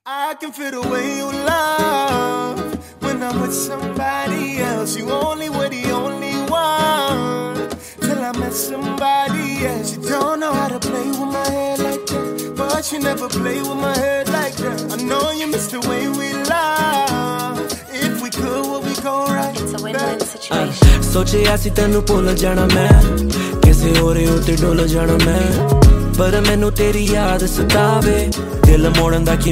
I can feel the way you love when I'm with somebody else. You only were the only one till I met somebody else. You don't know how to play with my head like that, but you never play with my head like that. I know you miss the way we love. If we could, would we go right? It's a win-win situation. सोचिया सी तेनू भुल जाना मैं, किसे होर उत्ते डुल जाना मैं, पर मैनू तेरी याद सतावे, दिल मोड़न दा की